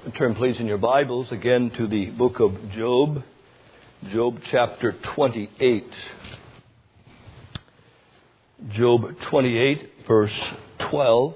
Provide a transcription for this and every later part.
Turn please in your Bibles again to the book of Job. Job chapter 28. Job 28 verse 12.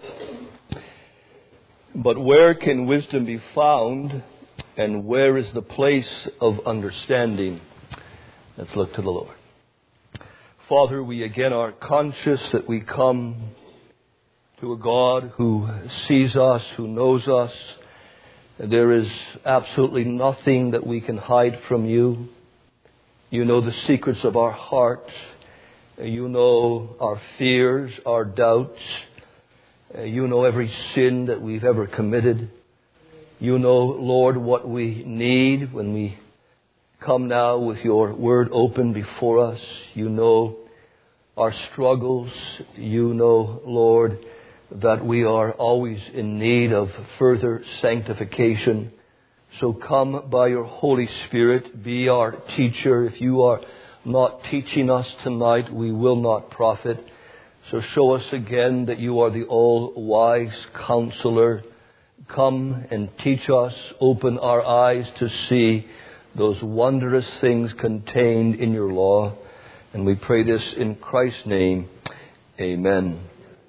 But where can wisdom be found, and where is the place of understanding? Let's look to the Lord. Father, we again are conscious that we come to a God who sees us, who knows us. There is absolutely nothing that we can hide from you. You know the secrets of our heart. You know our fears, our doubts. You know every sin that we've ever committed. You know, Lord, what we need when we come now with your word open before us. You know our struggles. You know, Lord, that we are always in need of further sanctification. So come by your Holy Spirit, be our teacher. If you are not teaching us tonight, we will not profit. So show us again that you are the all-wise counselor. Come and teach us, open our eyes to see those wondrous things contained in your law. And we pray this in Christ's name. Amen.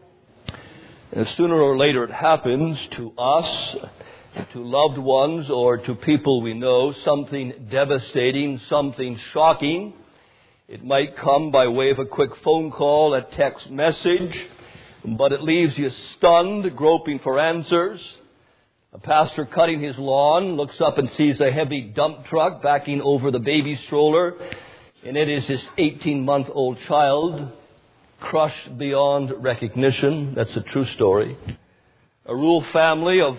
And sooner or later it happens to us, to loved ones, or to people we know, something devastating, something shocking. It might come by way of a quick phone call, a text message, but it leaves you stunned, groping for answers. A pastor cutting his lawn looks up and sees a heavy dump truck backing over the baby stroller, and it is his 18-month-old child, crushed beyond recognition. That's a true story. A rural family of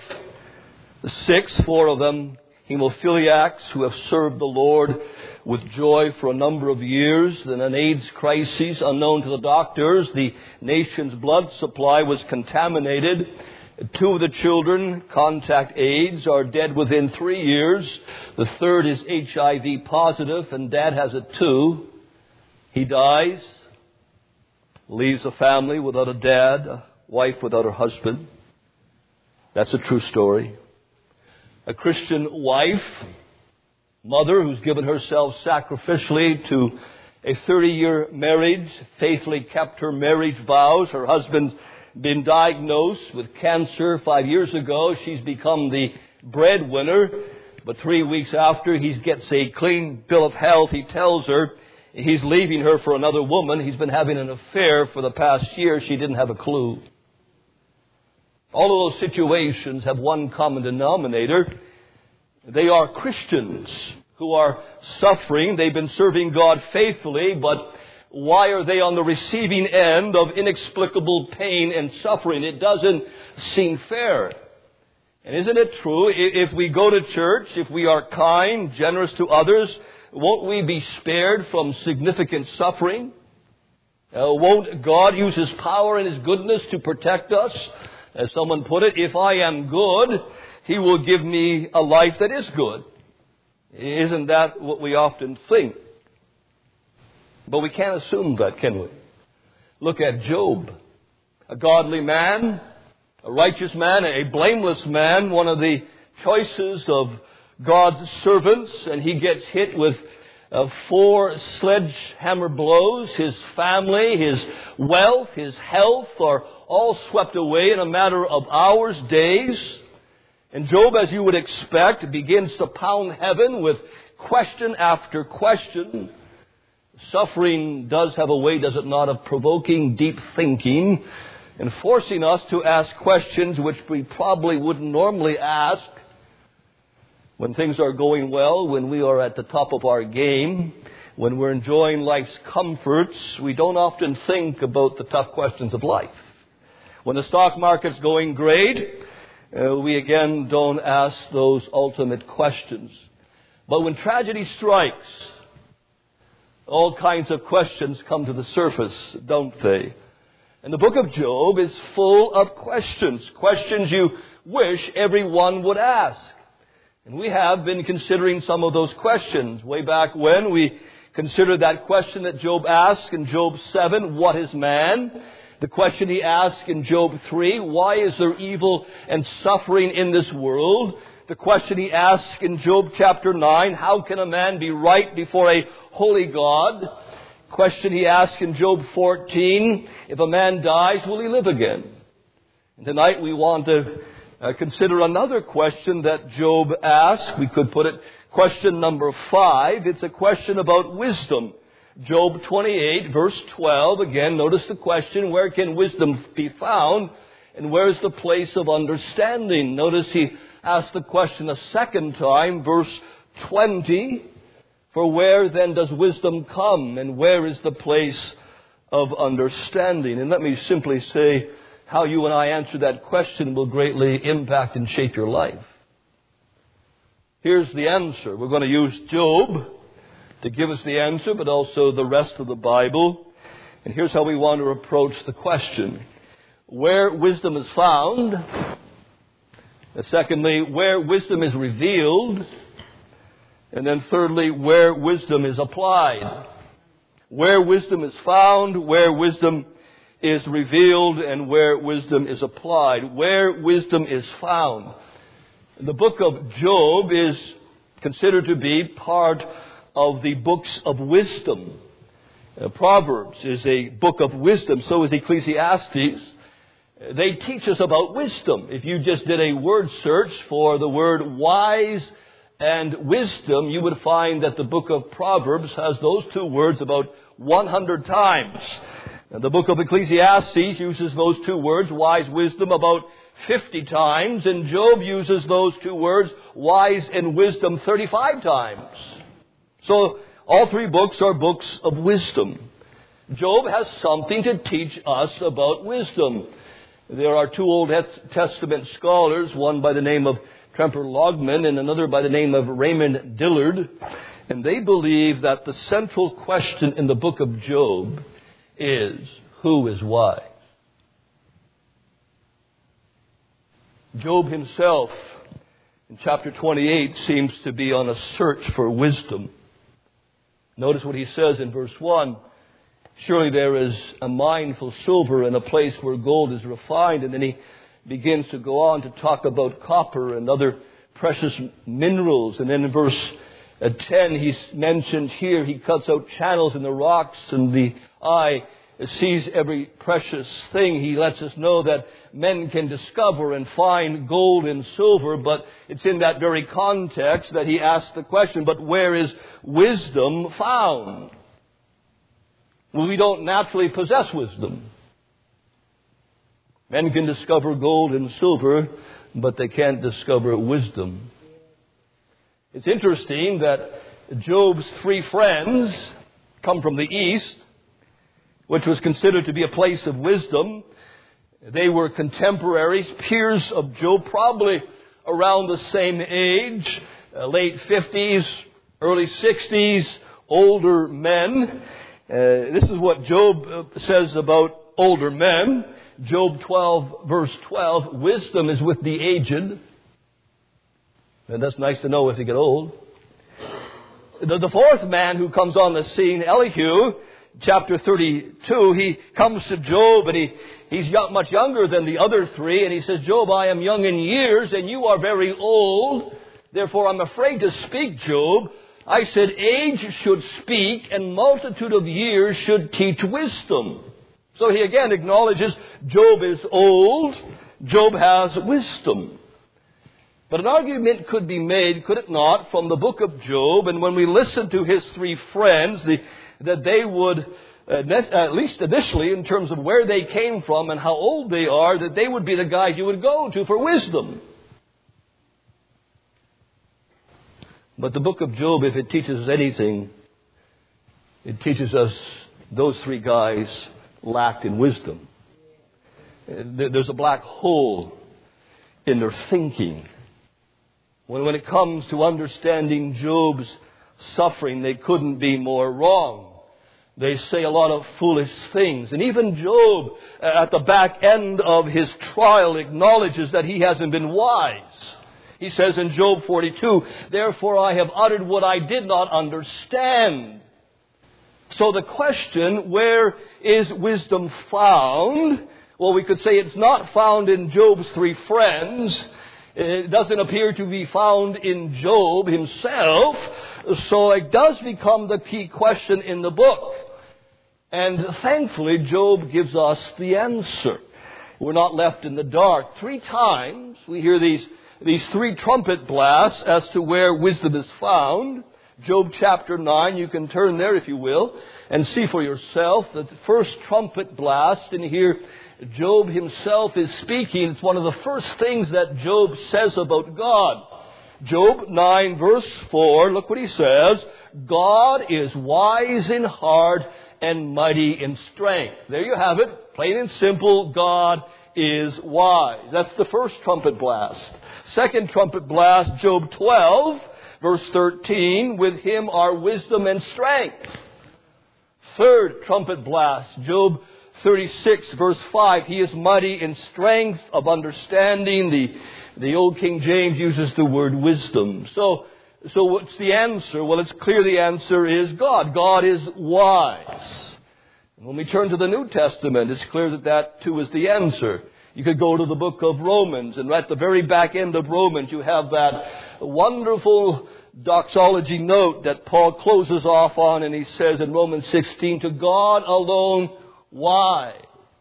6, 4 of them hemophiliacs who have served the Lord with joy for a number of years. Then an AIDS crisis unknown to the doctors. The nation's blood supply was contaminated. 2 of the children contact AIDS, are dead within 3 years. The third is HIV positive, and Dad has it too. He dies. Leaves a family without a dad, a wife without her husband. That's a true story. A Christian wife, mother who's given herself sacrificially to a 30-year marriage, faithfully kept her marriage vows. Her husband's been diagnosed with cancer 5 years ago. She's become the breadwinner. But 3 weeks after he gets a clean bill of health, he tells her he's leaving her for another woman. He's been having an affair for the past year. She didn't have a clue. All of those situations have one common denominator. They are Christians who are suffering. They've been serving God faithfully, but why are they on the receiving end of inexplicable pain and suffering? It doesn't seem fair. And isn't it true? If we go to church, if we are kind, generous to others, won't we be spared from significant suffering? Won't God use His power and His goodness to protect us? As someone put it, if I am good, He will give me a life that is good. Isn't that what we often think? But we can't assume that, can we? Look at Job. A godly man, a righteous man, a blameless man, one of the choices of God's servants, and he gets hit with 4 sledgehammer blows. His family, his wealth, his health are all swept away in a matter of hours, days. And Job, as you would expect, begins to pound heaven with question after question. Suffering does have a way, does it not, of provoking deep thinking and forcing us to ask questions which we probably wouldn't normally ask. When things are going well, when we are at the top of our game, when we're enjoying life's comforts, we don't often think about the tough questions of life. When the stock market's going great, we again don't ask those ultimate questions. But when tragedy strikes, all kinds of questions come to the surface, don't they? And the book of Job is full of questions, questions you wish everyone would ask. And we have been considering some of those questions. Way back when, we considered that question that Job asked in Job 7, what is man? The question he asked in Job 3, why is there evil and suffering in this world? the question he asks in Job chapter 9, how can a man be right before a holy God? Question he asks in Job 14, if a man dies, will he live again? And tonight we want to consider another question that Job asked. We could put it question number 5. It's a question about wisdom. Job 28, verse 12. Again, notice the question, where can wisdom be found? And where is the place of understanding? Notice he asked the question a second time, verse 20. For where then does wisdom come? And where is the place of understanding? And let me simply say, how you and I answer that question will greatly impact and shape your life. Here's the answer. We're going to use Job to give us the answer, but also the rest of the Bible. And here's how we want to approach the question. Where wisdom is found. And secondly, where wisdom is revealed. And then thirdly, where wisdom is applied. Where wisdom is found, where wisdom is revealed, and where wisdom is applied. Where wisdom is found. The book of Job is considered to be part of the books of wisdom. Proverbs is a book of wisdom, so is Ecclesiastes. They teach us about wisdom. If you just did a word search for the word wise and wisdom, you would find that the book of Proverbs has those two words about 100 times. And the book of Ecclesiastes uses those two words, wise, wisdom, about 50 times. And Job uses those two words, wise and wisdom, 35 times. So all three books are books of wisdom. Job has something to teach us about wisdom. There are two Old Testament scholars, one by the name of Tremper Logman and another by the name of Raymond Dillard. And they believe that the central question in the book of Job is, who is wise? Job himself, in chapter 28, seems to be on a search for wisdom. Notice what he says in verse 1. Surely there is a mine for silver and a place where gold is refined. And then he begins to go on to talk about copper and other precious minerals. And then in verse 10, he's mentioned here, he cuts out channels in the rocks, and the eye sees every precious thing. He lets us know that men can discover and find gold and silver, but it's in that very context that he asks the question, but where is wisdom found? Well, we don't naturally possess wisdom. Men can discover gold and silver, but they can't discover wisdom. It's interesting that Job's three friends come from the east, which was considered to be a place of wisdom. They were contemporaries, peers of Job, probably around the same age, late 50s, early 60s, older men. This is what Job says about older men. Job 12, verse 12, wisdom is with the aged. And that's nice to know if you get old. The fourth man who comes on the scene, Elihu, chapter 32, he comes to Job and he's much younger than the other three. And he says, Job, I am young in years and you are very old. Therefore, I'm afraid to speak, Job. I said, age should speak and multitude of years should teach wisdom. So he again acknowledges Job is old. Job has wisdom. But an argument could be made, could it not, from the book of Job, and when we listen to his three friends, that they would, at least initially in terms of where they came from and how old they are, that they would be the guys you would go to for wisdom. But the book of Job, if it teaches us anything, it teaches us those three guys lacked in wisdom. There's a black hole in their thinking. When it comes to understanding Job's suffering, they couldn't be more wrong. They say a lot of foolish things. And even Job, at the back end of his trial, acknowledges that he hasn't been wise. He says in Job 42, therefore I have uttered what I did not understand. So the question, where is wisdom found? Well, we could say it's not found in Job's three friends. It doesn't appear to be found in Job himself, so it does become the key question in the book. And thankfully, Job gives us the answer. We're not left in the dark. 3 times we hear these 3 trumpet blasts as to where wisdom is found. Job chapter 9, you can turn there if you will, and see for yourself that the first trumpet blast, and here Job himself is speaking. It's one of the first things that Job says about God. Job 9 verse 4, look what he says. God is wise in heart and mighty in strength. There you have it. Plain and simple, God is wise. That's the first trumpet blast. Second trumpet blast, Job 12, verse 13. With him are wisdom and strength. Third trumpet blast, Job 36, verse 5. He is mighty in strength of understanding. The old King James uses the word wisdom. So what's the answer? Well, it's clear the answer is God. God is wise. When we turn to the New Testament, it's clear that too is the answer. You could go to the book of Romans, and at the very back end of Romans, you have that wonderful doxology note that Paul closes off on, and he says in Romans 16, to God alone, wise.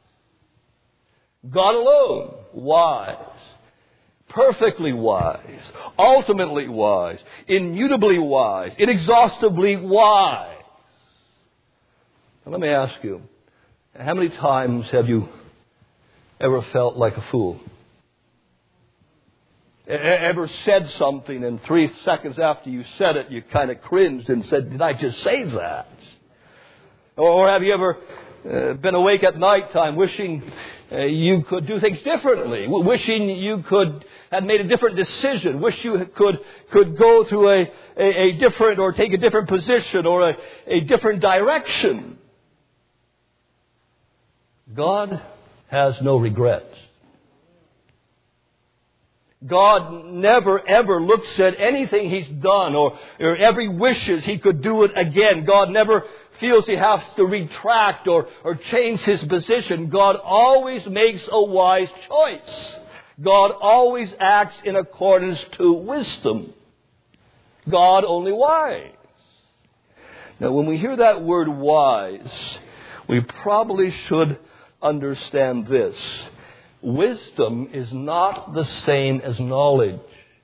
God alone, wise. Perfectly wise. Ultimately wise. Immutably wise. Inexhaustibly wise. Now let me ask you, how many times have you ever felt like a fool? Ever said something and 3 seconds after you said it, you kind of cringed and said, did I just say that? Or have you ever been awake at nighttime wishing you could do things differently, wishing you had made a different decision, wish you could go through a different or take a different position or a different direction? God has no regrets. God never ever looks at anything He's done or every wishes He could do it again. God never feels He has to retract or change His position. God always makes a wise choice. God always acts in accordance to wisdom. God only wise. Now when we hear that word wise, we probably should understand this. Wisdom is not the same as knowledge.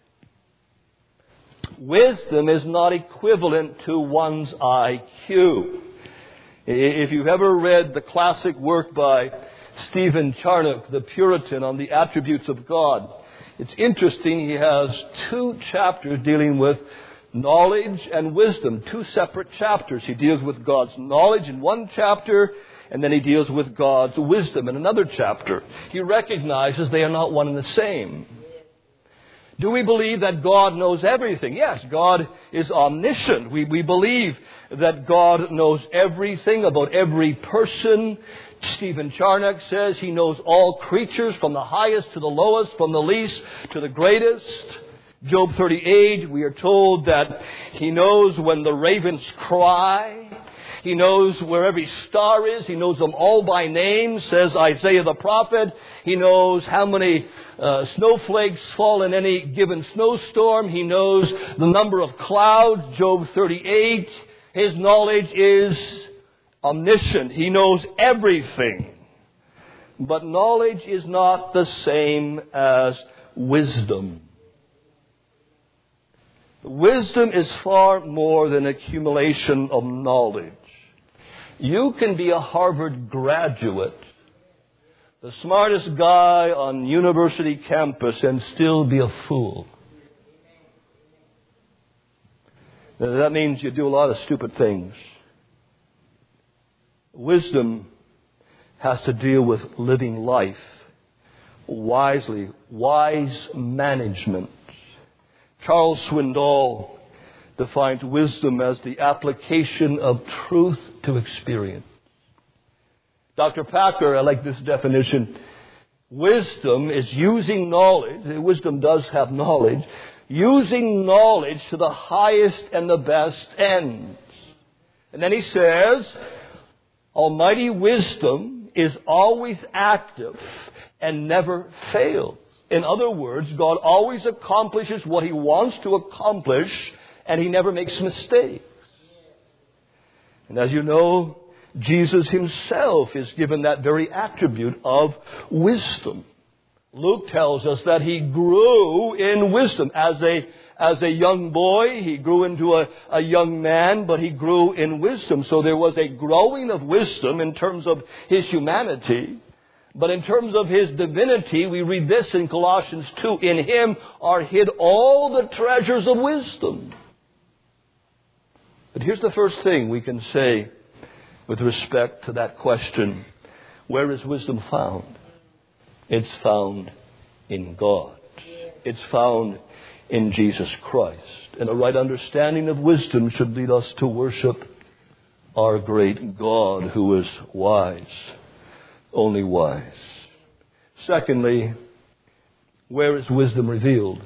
Wisdom is not equivalent to one's IQ. If you've ever read the classic work by Stephen Charnock, the Puritan, on the attributes of God, it's interesting. He has 2 chapters dealing with knowledge and wisdom, 2 separate chapters. He deals with God's knowledge in one chapter, and then he deals with God's wisdom in another chapter. He recognizes they are not one and the same. Do we believe that God knows everything? Yes, God is omniscient. We believe that God knows everything about every person. Stephen Charnock says He knows all creatures from the highest to the lowest, from the least to the greatest. Job 38, we are told that He knows when the ravens cry. He knows where every star is. He knows them all by name, says Isaiah the prophet. He knows how many snowflakes fall in any given snowstorm. He knows the number of clouds, Job 38. His knowledge is omniscient. He knows everything. But knowledge is not the same as wisdom. Wisdom is far more than accumulation of knowledge. You can be a Harvard graduate, the smartest guy on university campus, and still be a fool. Now, that means you do a lot of stupid things. Wisdom has to deal with living life wisely, wise management. Charles Swindoll defines wisdom as the application of truth to experience. Dr. Packer, I like this definition. Wisdom is using knowledge. Wisdom does have knowledge. Using knowledge to the highest and the best ends. And then he says, Almighty wisdom is always active and never fails. In other words, God always accomplishes what He wants to accomplish, and He never makes mistakes. And as you know, Jesus Himself is given that very attribute of wisdom. Luke tells us that He grew in wisdom. As a young boy, He grew into a young man, but He grew in wisdom. So there was a growing of wisdom in terms of His humanity. But in terms of His divinity, we read this in Colossians 2, in Him are hid all the treasures of wisdom. But here's the first thing we can say with respect to that question. Where is wisdom found? It's found in God. It's found in Jesus Christ. And a right understanding of wisdom should lead us to worship our great God who is wise. Only wise. Secondly, where is wisdom revealed?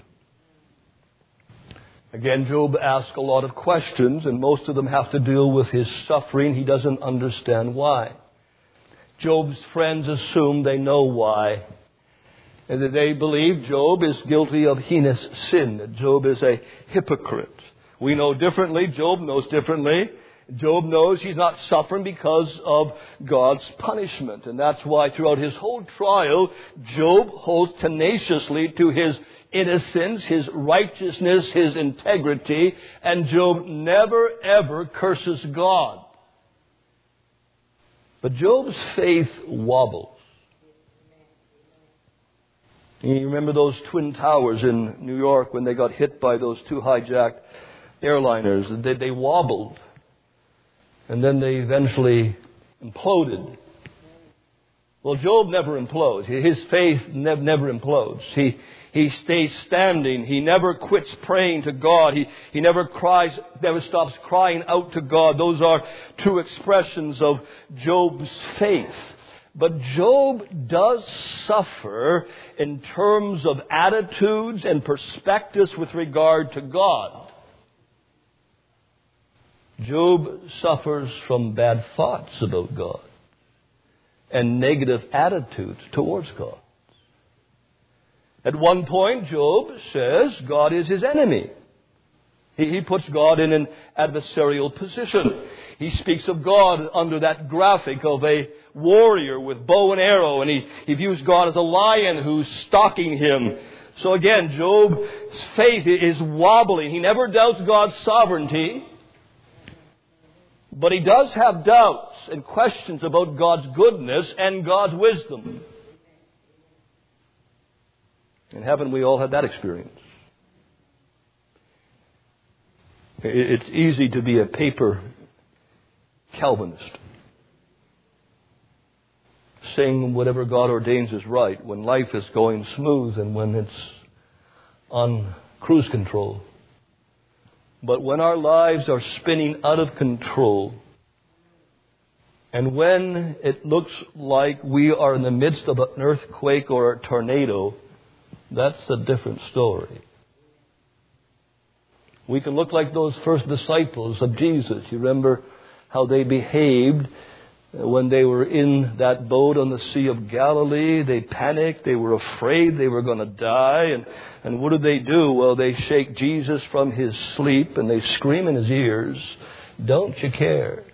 Again, Job asks a lot of questions, and most of them have to deal with his suffering. He doesn't understand why. Job's friends assume they know why. And that they believe Job is guilty of heinous sin, that Job is a hypocrite. We know differently. Job knows differently. Job knows he's not suffering because of God's punishment. And that's why throughout his whole trial, Job holds tenaciously to his innocence, his righteousness, his integrity. And Job never ever curses God. But Job's faith wobbles. You remember those Twin Towers in New York when they got hit by those two hijacked airliners? They wobbled. And then they eventually imploded. Well, Job never implodes. His faith never implodes. He stays standing. He never quits praying to God. He never stops crying out to God. Those are true expressions of Job's faith. But Job does suffer in terms of attitudes and perspectives with regard to God. Job suffers from bad thoughts about God and negative attitudes towards God. At one point, Job says God is his enemy. He puts God in an adversarial position. He speaks of God under that graphic of a warrior with bow and arrow, and he views God as a lion who's stalking him. So again, Job's faith is wobbling. He never doubts God's sovereignty, but he does have doubts and questions about God's goodness and God's wisdom. And haven't we all had that experience? It's easy to be a paper Calvinist, saying whatever God ordains is right when life is going smooth and when it's on cruise control. But when our lives are spinning out of control, and when it looks like we are in the midst of an earthquake or a tornado, that's a different story. We can look like those first disciples of Jesus. You remember how they behaved when they were in that boat on the Sea of Galilee. They panicked. They were afraid they were going to die. And what did they do? Well, they shake Jesus from his sleep and they scream in his ears, "Don't you care?"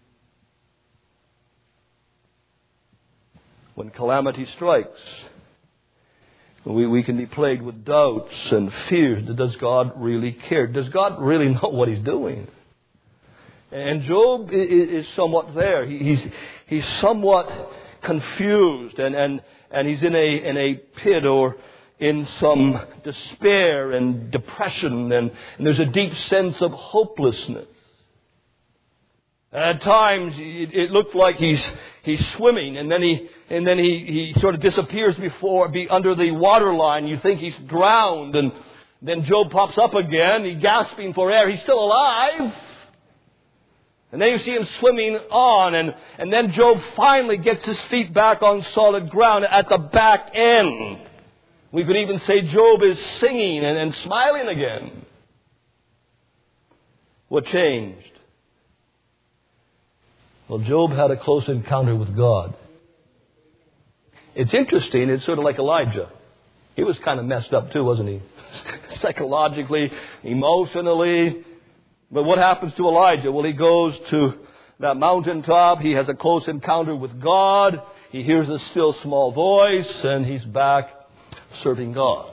When calamity strikes, we can be plagued with doubts and fears. Does God really care? Does God really know what he's doing? And Job is somewhat there. He's somewhat confused, and he's in a pit or in some despair and depression, and there's a deep sense of hopelessness. At times it looked like he's swimming, and then he sort of disappears under the water line. You think he's drowned, and then Job pops up again. He's gasping for air. He's still alive. And then you see him swimming on, and then Job finally gets his feet back on solid ground at the back end. We could even say Job is singing and smiling again. What changed? Well, Job had a close encounter with God. It's interesting. It's sort of like Elijah. He was kind of messed up too, wasn't he? Psychologically, emotionally. But what happens to Elijah? Well, he goes to that mountaintop. He has a close encounter with God. He hears a still small voice, and he's back serving God.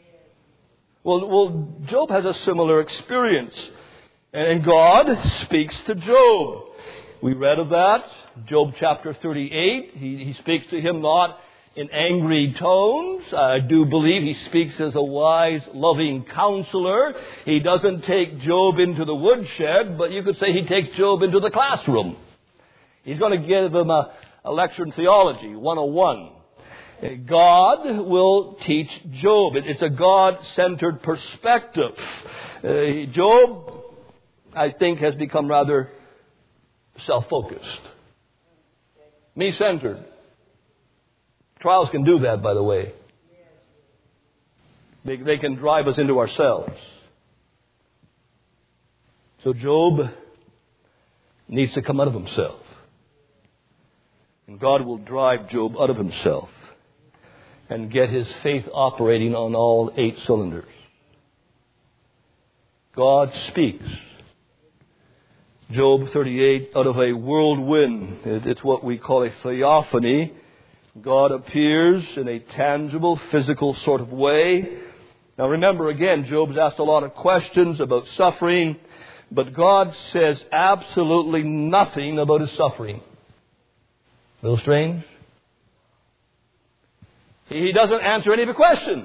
Well, Job has a similar experience. And God speaks to Job. We read of that. Job chapter 38. He speaks to him not in angry tones. I do believe he speaks as a wise, loving counselor. He doesn't take Job into the woodshed, but you could say he takes Job into the classroom. He's going to give him a lecture in theology, 101. God will teach Job. It's a God-centered perspective. Job, I think, has become rather self-focused, me-centered. Trials can do that, by the way. They can drive us into ourselves. So Job needs to come out of himself. And God will drive Job out of himself and get his faith operating on all 8 cylinders. God speaks. Job 38, out of a whirlwind. It's what we call a theophany. God appears in a tangible, physical sort of way. Now remember again, Job's asked a lot of questions about suffering, but God says absolutely nothing about his suffering. A little strange? He doesn't answer any of the questions.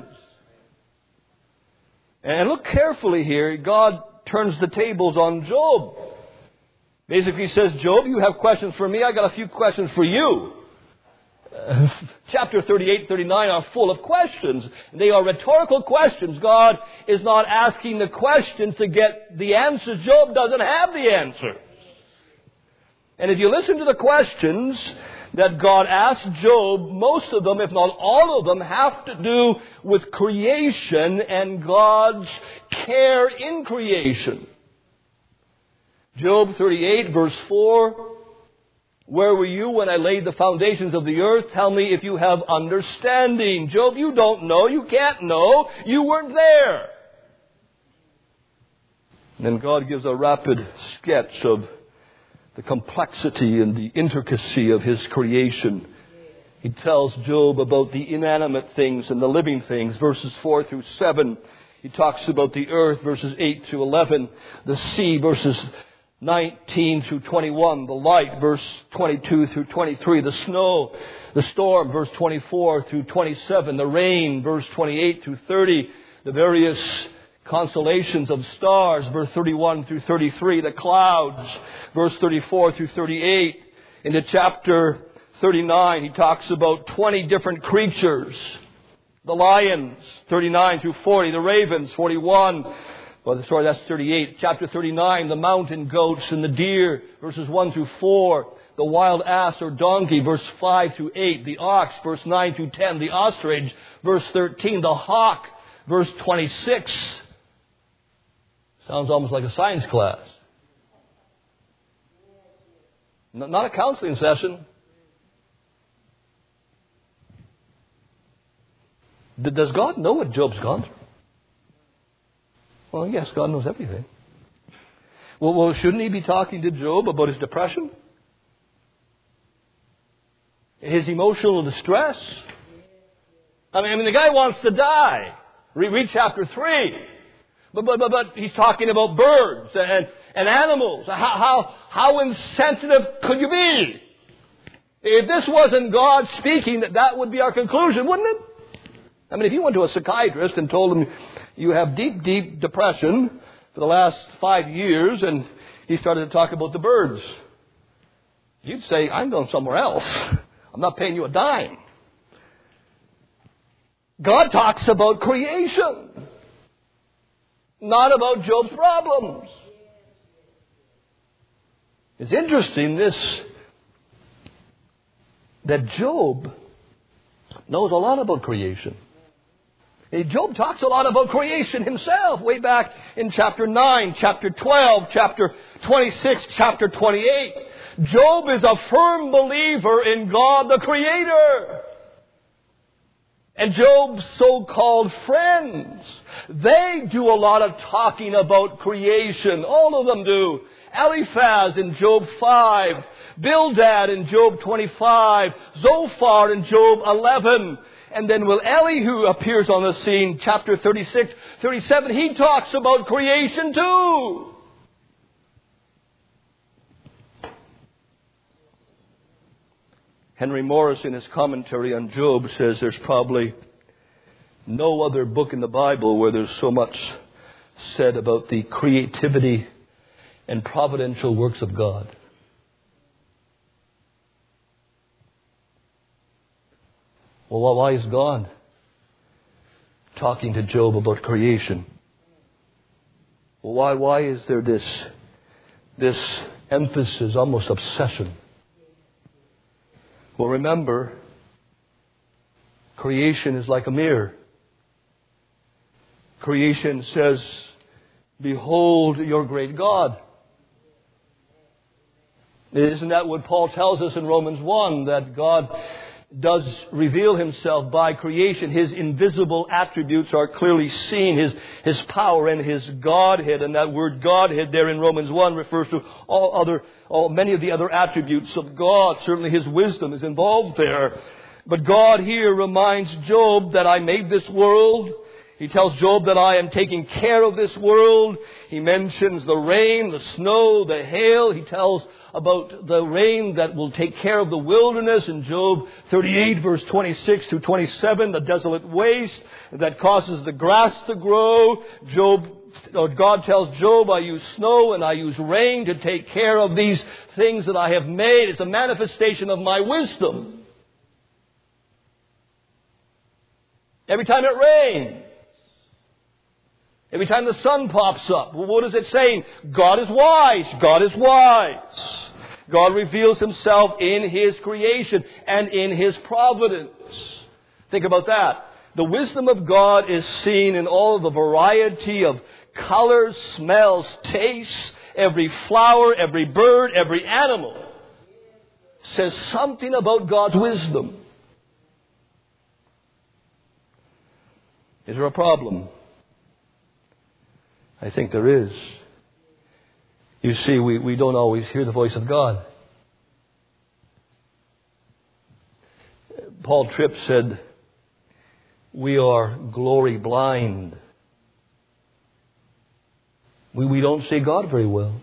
And look carefully here. God turns the tables on Job. Basically says, Job, you have questions for me. I got a few questions for you. Chapter 38, 39 are full of questions. They are rhetorical questions. God is not asking the questions to get the answers. Job doesn't have the answers. And if you listen to the questions that God asked Job, most of them, if not all of them, have to do with creation and God's care in creation. Job 38, verse 4, where were you when I laid the foundations of the earth? Tell me if you have understanding. Job, you don't know. You can't know. You weren't there. And then God gives a rapid sketch of the complexity and the intricacy of his creation. He tells Job about the inanimate things and the living things, verses 4 through 7. He talks about the earth, verses 8 to 11. The sea, verses 19 through 21. The light, verse 22 through 23. The snow, the storm, verse 24 through 27. The rain, verse 28 through 30. The various constellations of stars, verse 31 through 33. The clouds, verse 34 through 38. Into chapter 39, he talks about 20 different creatures. The lions, 39 through 40. The ravens, 41. That's 38. Chapter 39, the mountain goats and the deer, verses 1 through 4. The wild ass or donkey, verse 5 through 8. The ox, verse 9 through 10. The ostrich, verse 13. The hawk, verse 26. Sounds almost like a science class. Not a counseling session. Does God know what Job's gone through? Well, yes, God knows everything. Well, shouldn't he be talking to Job about his depression? His emotional distress? I mean, the guy wants to die. Read chapter 3. But he's talking about birds and animals. How insensitive could you be? If this wasn't God speaking, that would be our conclusion, wouldn't it? I mean, if you went to a psychiatrist and told him you have deep, deep depression for the last 5 years, and he started to talk about the birds, you'd say, I'm going somewhere else. I'm not paying you a dime. God talks about creation, not about Job's problems. It's interesting that Job knows a lot about creation. Job talks a lot about creation himself, way back in chapter 9, chapter 12, chapter 26, chapter 28. Job is a firm believer in God the Creator. And Job's so-called friends, they do a lot of talking about creation. All of them do. Eliphaz in Job 5, Bildad in Job 25, Zophar in Job 11. And then when Elihu appears on the scene, chapter 36, 37, he talks about creation too. Henry Morris, in his commentary on Job, says there's probably no other book in the Bible where there's so much said about the creativity and providential works of God. Well, why is God talking to Job about creation? Well, why is there this emphasis, almost obsession? Well, remember, creation is like a mirror. Creation says, behold your great God. Isn't that what Paul tells us in Romans 1? That God does reveal Himself by creation. His invisible attributes are clearly seen. His power and His Godhead. And that word Godhead there in Romans 1 refers to many of the other attributes of God. Certainly His wisdom is involved there. But God here reminds Job that I made this world. He tells Job that I am taking care of this world. He mentions the rain, the snow, the hail. He tells about the rain that will take care of the wilderness in Job 38 verse 26 to 27, the desolate waste that causes the grass to grow. God tells Job, I use snow and I use rain to take care of these things that I have made. It's a manifestation of my wisdom. Every time it rains, every time the sun pops up, what is it saying? God is wise. God is wise. God reveals Himself in His creation and in His providence. Think about that. The wisdom of God is seen in all the variety of colors, smells, tastes. Every flower, every bird, every animal says something about God's wisdom. Is there a problem? I think there is. You see, we don't always hear the voice of God. Paul Tripp said, we are glory blind. We don't see God very well.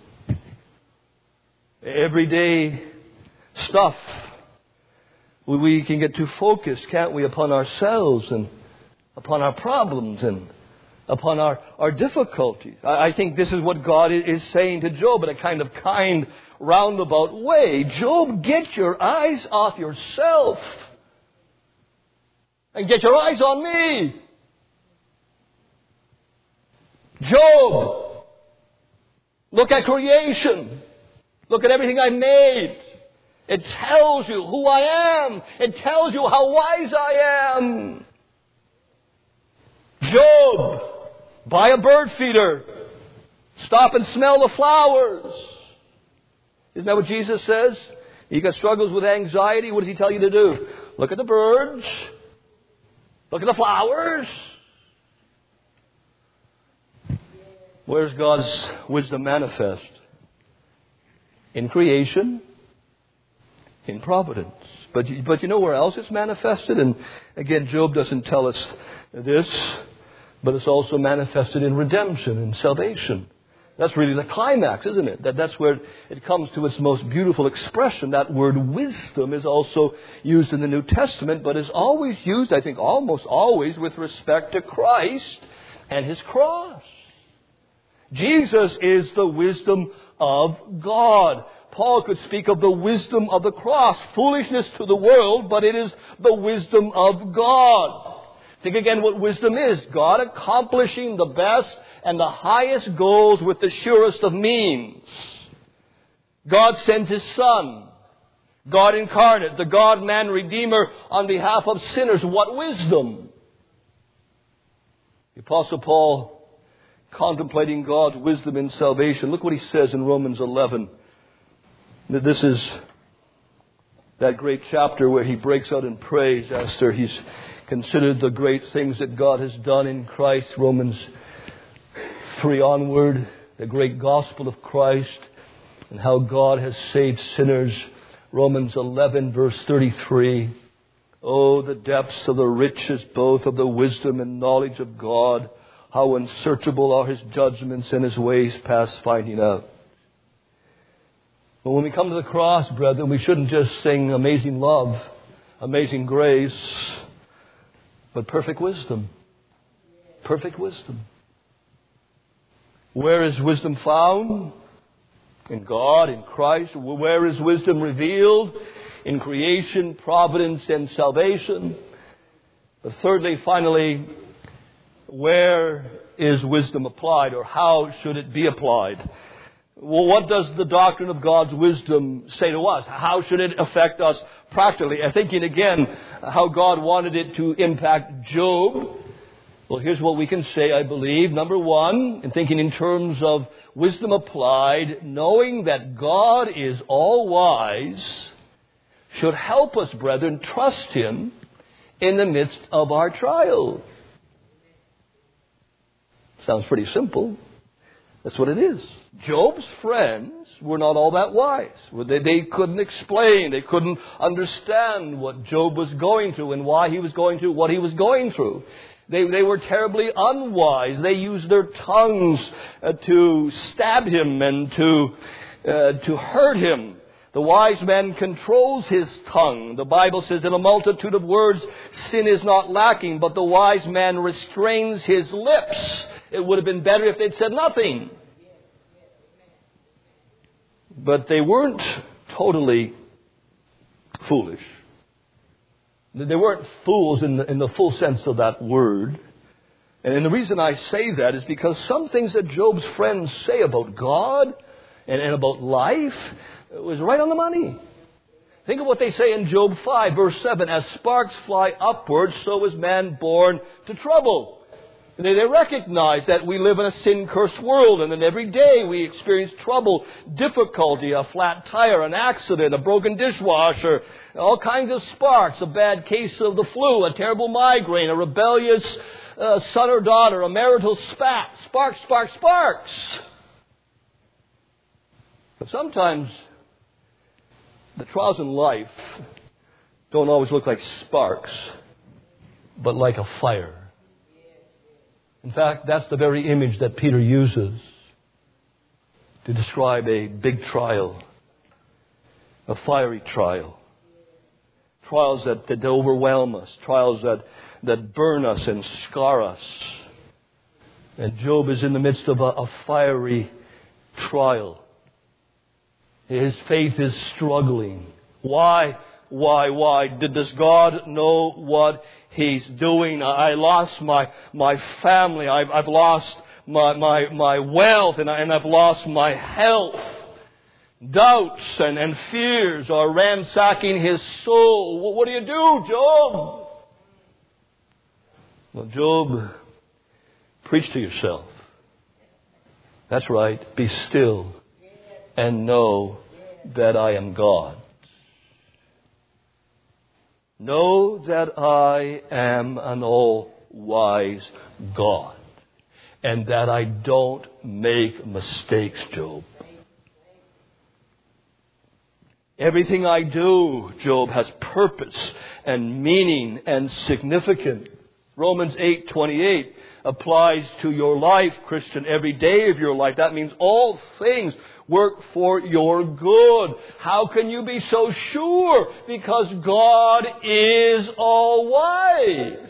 Everyday stuff. We can get too focused, can't we, upon ourselves and upon our problems and upon our difficulties. I think this is what God is saying to Job in a kind of roundabout way. Job, get your eyes off yourself and get your eyes on me. Job, look at creation. Look at everything I made. It tells you who I am. It tells you how wise I am. Job, buy a bird feeder. Stop and smell the flowers. Isn't that what Jesus says? You got struggles with anxiety. What does He tell you to do? Look at the birds. Look at the flowers. Where's God's wisdom manifest? In creation, in providence. But you know where else it's manifested? And again, Job doesn't tell us this, but it's also manifested in redemption and salvation. That's really the climax, isn't it? That's where it comes to its most beautiful expression. That word wisdom is also used in the New Testament, but is always used, I think almost always, with respect to Christ and His cross. Jesus is the wisdom of God. Paul could speak of the wisdom of the cross, foolishness to the world, but it is the wisdom of God. Think again what wisdom is. God accomplishing the best and the highest goals with the surest of means. God sends His Son. God incarnate, the God-man Redeemer on behalf of sinners. What wisdom! The Apostle Paul, contemplating God's wisdom in salvation. Look what he says in Romans 11. This is that great chapter where he breaks out in praise after he's considered the great things that God has done in Christ, Romans 3 onward, the great gospel of Christ, and how God has saved sinners, Romans 11 verse 33. Oh, the depths of the riches both of the wisdom and knowledge of God. How unsearchable are His judgments and His ways past finding out. But when we come to the cross, brethren, we shouldn't just sing amazing love, amazing grace, but perfect wisdom. Perfect wisdom. Where is wisdom found? In God, in Christ. Where is wisdom revealed? In creation, providence, and salvation. But thirdly, finally, where is wisdom applied, or how should it be applied? Well, what does the doctrine of God's wisdom say to us? How should it affect us practically? I'm thinking again how God wanted it to impact Job. Well, here's what we can say, I believe. Number one, in thinking in terms of wisdom applied, knowing that God is all-wise should help us, brethren, trust Him in the midst of our trial. Sounds pretty simple. That's what it is. Job's friends were not all that wise. They couldn't explain. They couldn't understand what Job was going through and why he was going through what he was going through. They were terribly unwise. They used their tongues to stab him and to hurt him. The wise man controls his tongue. The Bible says, in a multitude of words, sin is not lacking, but the wise man restrains his lips. It would have been better if they'd said nothing. But they weren't totally foolish. They weren't fools in the full sense of that word. And the reason I say that is because some things that Job's friends say about God and about life was right on the money. Think of what they say in Job 5, verse 7. As sparks fly upwards, so is man born to trouble. They recognize that we live in a sin-cursed world, and that every day we experience trouble, difficulty, a flat tire, an accident, a broken dishwasher, all kinds of sparks, a bad case of the flu, a terrible migraine, a rebellious son or daughter, a marital spat. Sparks, sparks, sparks. But sometimes the trials in life don't always look like sparks, but like a fire. In fact, that's the very image that Peter uses to describe a big trial, a fiery trial. Trials that overwhelm us, trials that burn us and scar us. And Job is in the midst of a fiery trial. His faith is struggling. Why? Does God know what He's doing? I lost my family. I've lost my wealth, and I've lost my health. Doubts and fears are ransacking his soul. What do you do, Job? Well, Job, preach to yourself. That's right. Be still and know that I am God. Know that I am an all-wise God, and that I don't make mistakes, Job. Everything I do, Job, has purpose and meaning and significance. Romans 8:28 applies to your life, Christian, every day of your life. That means all things work for your good. How can you be so sure? Because God is all-wise.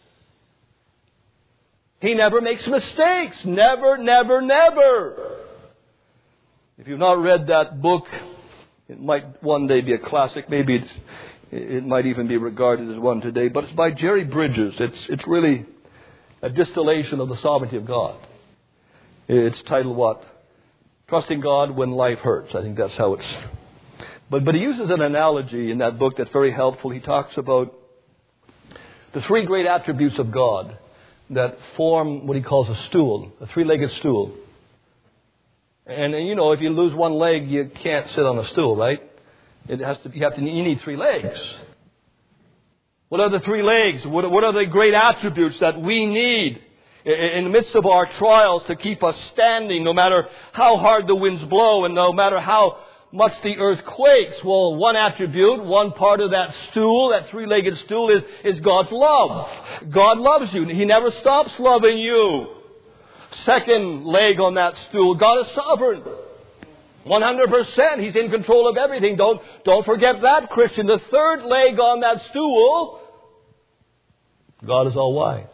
He never makes mistakes. Never, never, never. If you've not read that book, it might one day be a classic. Maybe it might even be regarded as one today. But it's by Jerry Bridges. It's really a distillation of the sovereignty of God. It's titled what? Trusting God When Life Hurts. I think that's how it's... But he uses an analogy in that book that's very helpful. He talks about the three great attributes of God that form what he calls a stool, a three-legged stool. And you know, if you lose one leg, you can't sit on a stool, right? You need three legs. What are the three legs? What are the great attributes that we need in the midst of our trials to keep us standing, no matter how hard the winds blow and no matter how much the earth quakes? Well, one attribute, one part of that stool, that three-legged stool, is God's love. God loves you. He never stops loving you. Second leg on that stool, God is sovereign. 100%. He's in control of everything. Don't forget that, Christian. The third leg on that stool, God is all wise.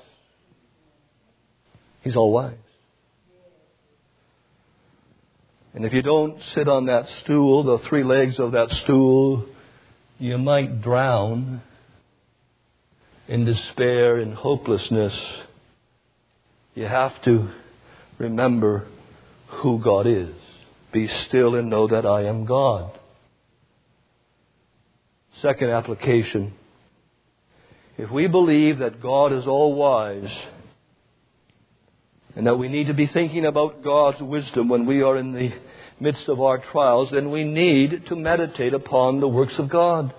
He's all wise. And if you don't sit on that stool, the three legs of that stool, you might drown in despair and hopelessness. You have to remember who God is. Be still and know that I am God. Second application. If we believe that God is all wise and that we need to be thinking about God's wisdom when we are in the midst of our trials, then we need to meditate upon the works of God.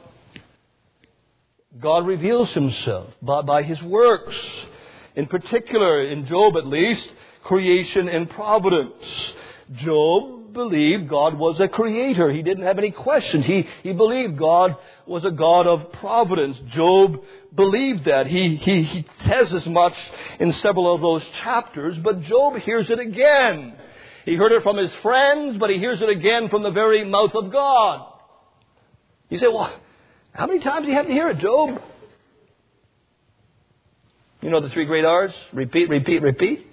God reveals Himself by His works. In particular, in Job at least, creation and providence. Job believed God was a creator. He didn't have any questions. He believed God was a God of providence. Job believed that. He says as much in several of those chapters, but Job hears it again. He heard it from his friends, but he hears it again from the very mouth of God. You say, well, how many times do you have to hear it, Job? You know the three great R's? Repeat, repeat, repeat.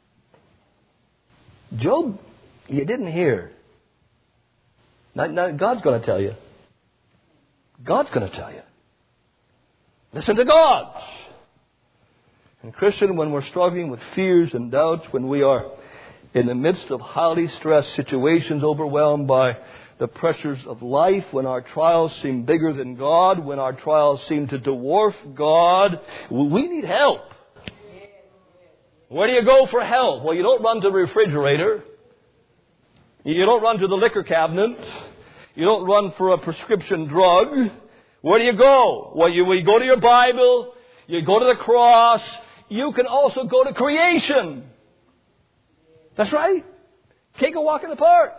Job, you didn't hear. Now God's going to tell you. God's going to tell you. Listen to God. And Christian, when we're struggling with fears and doubts, when we are in the midst of highly stressed situations, overwhelmed by the pressures of life, when our trials seem bigger than God, when our trials seem to dwarf God, we need help. Where do you go for help? Well, you don't run to the refrigerator. You don't run to the liquor cabinet. You don't run for a prescription drug. Where do you go? Well, you go to your Bible. You go to the cross. You can also go to creation. That's right. Take a walk in the park.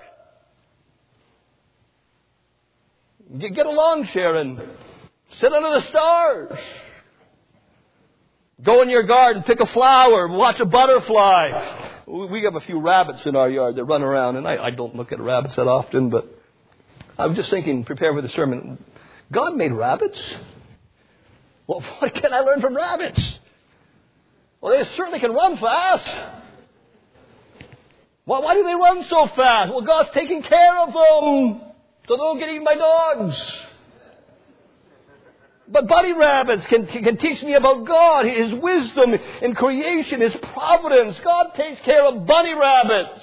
Get a lawn chair and sit under the stars. Go in your garden, pick a flower, watch a butterfly. We have a few rabbits in our yard that run around, and I don't look at rabbits that often, but I was just thinking, preparing for the sermon, God made rabbits. Well, what can I learn from rabbits? Well, they certainly can run fast. Well, why do they run so fast? Well, God's taking care of them so they don't get eaten by dogs. But bunny rabbits can teach me about God, His wisdom in creation, His providence. God takes care of bunny rabbits.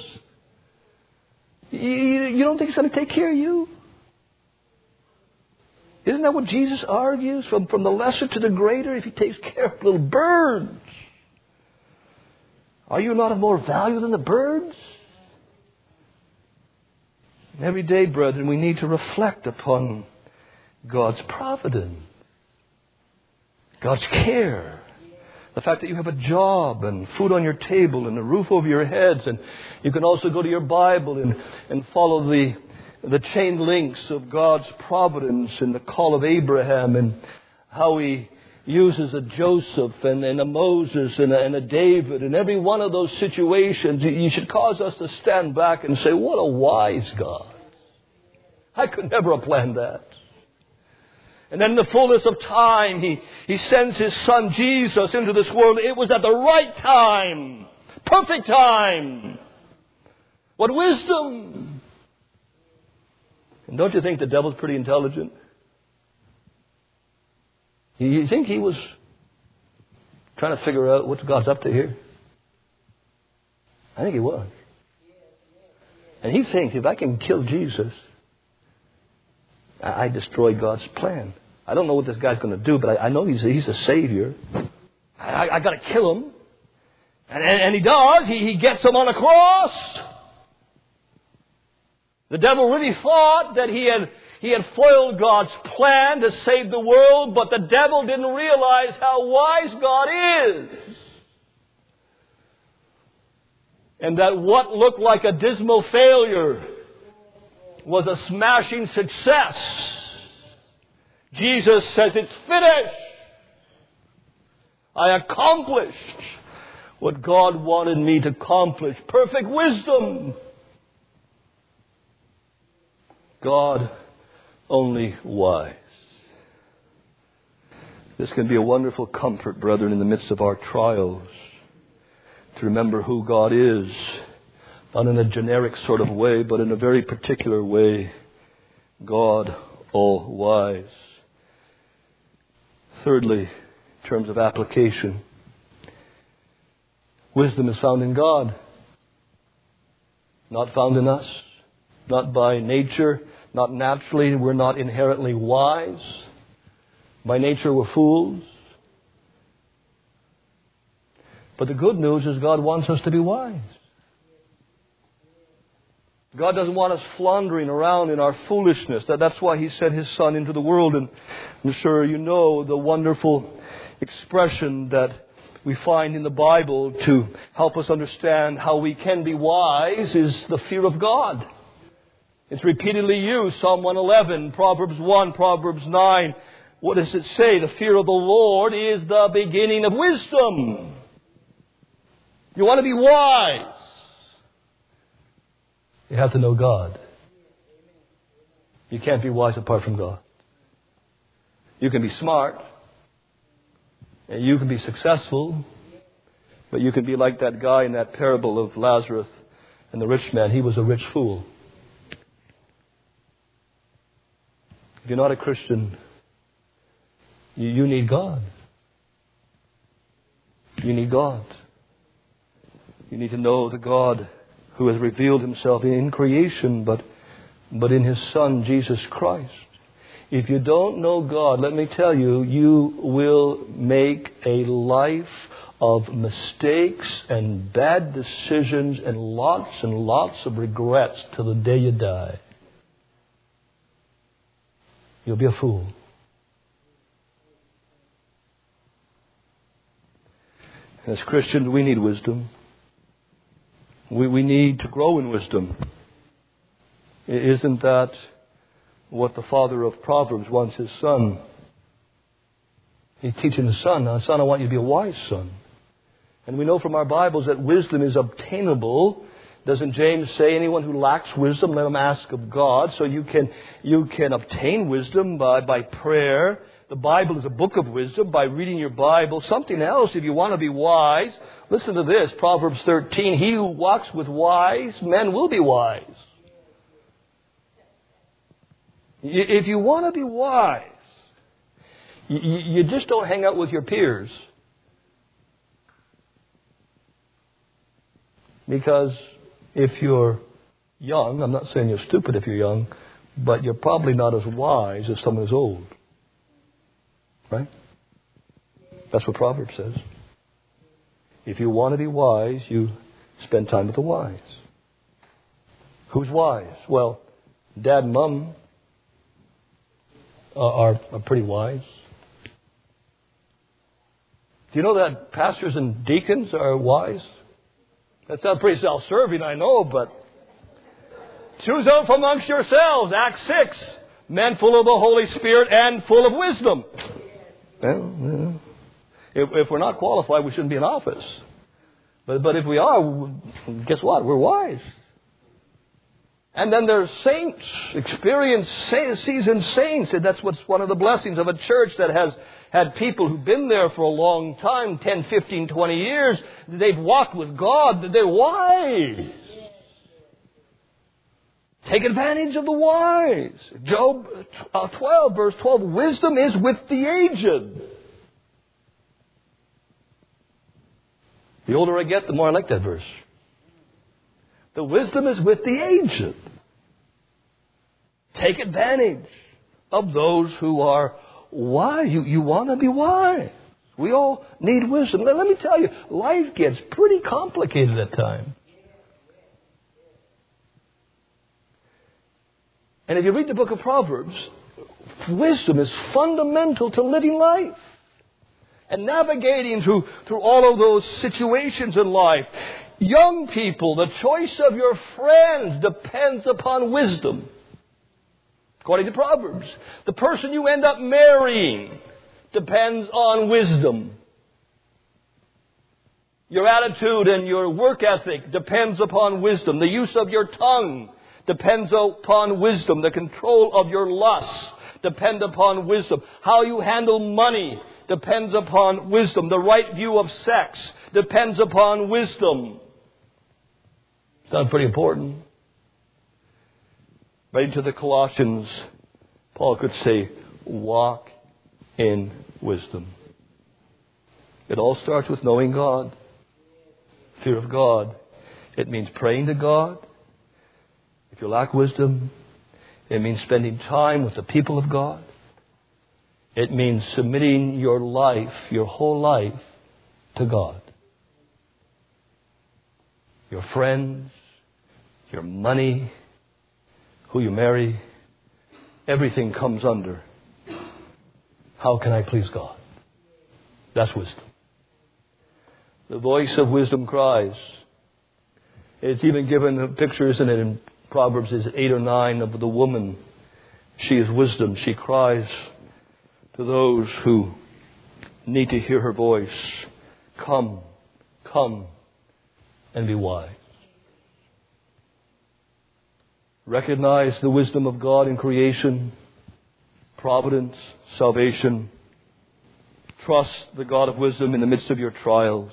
You don't think He's going to take care of you? Isn't that what Jesus argues? From the lesser to the greater, if He takes care of little birds. Are you not of more value than the birds? Every day, brethren, we need to reflect upon God's providence, God's care, the fact that you have a job and food on your table and a roof over your heads, and you can also go to your Bible and follow the chain links of God's providence and the call of Abraham and how He uses a Joseph and a Moses and a David. And every one of those situations, you should cause us to stand back and say, what a wise God. I could never have planned that. And then in the fullness of time, He sends His Son Jesus into this world. It was at the right time. Perfect time. What wisdom. And don't you think the devil's pretty intelligent? You think he was trying to figure out what God's up to here? I think he was. And he thinks, if I can kill Jesus, I destroy God's plan. I don't know what this guy's going to do, but I know he's a savior. I got to kill him. And he does. He gets him on a cross. The devil really thought that he He had foiled God's plan to save the world, but the devil didn't realize how wise God is. And that what looked like a dismal failure was a smashing success. Jesus says, it's finished. I accomplished what God wanted me to accomplish. Perfect wisdom. God only wise. This can be a wonderful comfort, brethren, in the midst of our trials, to remember who God is, not in a generic sort of way, but in a very particular way. God all wise. Thirdly, in terms of application, wisdom is found in God, not found in us, not by nature, not naturally. We're not inherently wise. By nature, we're fools. But the good news is God wants us to be wise. God doesn't want us floundering around in our foolishness. That's why He sent His Son into the world. And I'm sure you know the wonderful expression that we find in the Bible to help us understand how we can be wise is the fear of God. It's repeatedly used. Psalm 111, Proverbs 1, Proverbs 9. What does it say? The fear of the Lord is the beginning of wisdom. You want to be wise. You have to know God. You can't be wise apart from God. You can be smart. And you can be successful. But you can be like that guy in that parable of Lazarus and the rich man. He was a rich fool. If you're not a Christian, you need God. You need God. You need to know the God who has revealed Himself in creation, but in His Son, Jesus Christ. If you don't know God, let me tell you, you will make a life of mistakes and bad decisions and lots of regrets till the day you die. You'll be a fool. As Christians, we need wisdom. We need to grow in wisdom. Isn't that what the father of Proverbs wants his son? He's teaching his son, now, son, I want you to be a wise son. And we know from our Bibles that wisdom is obtainable. Doesn't James say anyone who lacks wisdom, let him ask of God? So you can obtain wisdom by prayer. The Bible is a book of wisdom, by reading your Bible. Something else, if you want to be wise, listen to this, Proverbs 13, he who walks with wise men will be wise. If you want to be wise, you just don't hang out with your peers. Because if you're young, I'm not saying you're stupid if you're young, but you're probably not as wise as someone who's old. Right? That's what Proverbs says. If you want to be wise, you spend time with the wise. Who's wise? Well, Dad and Mom are pretty wise. Do you know that pastors and deacons are wise? That sounds pretty self-serving, I know, but choose out from amongst yourselves, Acts 6, men full of the Holy Spirit and full of wisdom. Well, if we're not qualified, we shouldn't be in office. But if we are, guess what? We're wise. And then there's saints, experienced, seasoned saints. And that's what's one of the blessings of a church that has had people who've been there for a long time, 10, 15, 20 years. They've walked with God. They're wise. Take advantage of the wise. Job 12, verse 12, wisdom is with the aged. The older I get, the more I like that verse. The wisdom is with the aged. Take advantage of those who are wise. You want to be wise. We all need wisdom. Let me tell you, life gets pretty complicated at times. And if you read the book of Proverbs, wisdom is fundamental to living life and navigating through all of those situations in life. Young people, the choice of your friends depends upon wisdom. According to Proverbs, the person you end up marrying depends on wisdom. Your attitude and your work ethic depends upon wisdom. The use of your tongue depends upon wisdom. The control of your lusts depend upon wisdom. How you handle money depends upon wisdom. The right view of sex depends upon wisdom. Sounds pretty important. Right into the Colossians, Paul could say, walk in wisdom. It all starts with knowing God. Fear of God. It means praying to God. If you lack wisdom, it means spending time with the people of God. It means submitting your life, your whole life, to God. Your friends, your money, who you marry, everything comes under, how can I please God? That's wisdom. The voice of wisdom cries. It's even given a picture, isn't it, in Proverbs is 8 or 9 of the woman. She is wisdom. She cries to those who need to hear her voice. Come, come, and be wise. Recognize the wisdom of God in creation, providence, salvation. Trust the God of wisdom in the midst of your trials.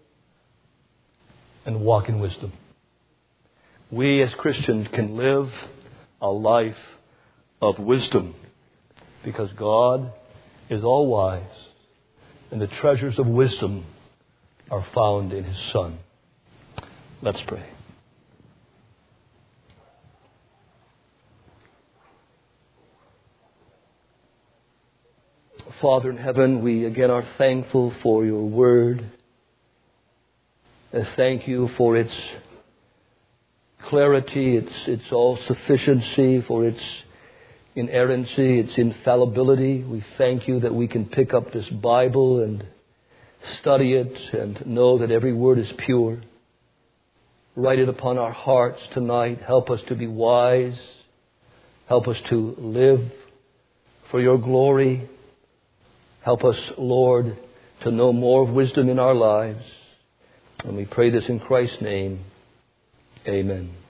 And walk in wisdom. We as Christians can live a life of wisdom because God is all wise and the treasures of wisdom are found in His Son. Let's pray. Father in heaven, we again are thankful for your word. Thank you for its clarity, its all-sufficiency, for its inerrancy, its infallibility. We thank you that we can pick up this Bible and study it and know that every word is pure. Write it upon our hearts tonight. Help us to be wise. Help us to live for your glory. Help us, Lord, to know more of wisdom in our lives. And we pray this in Christ's name. Amen.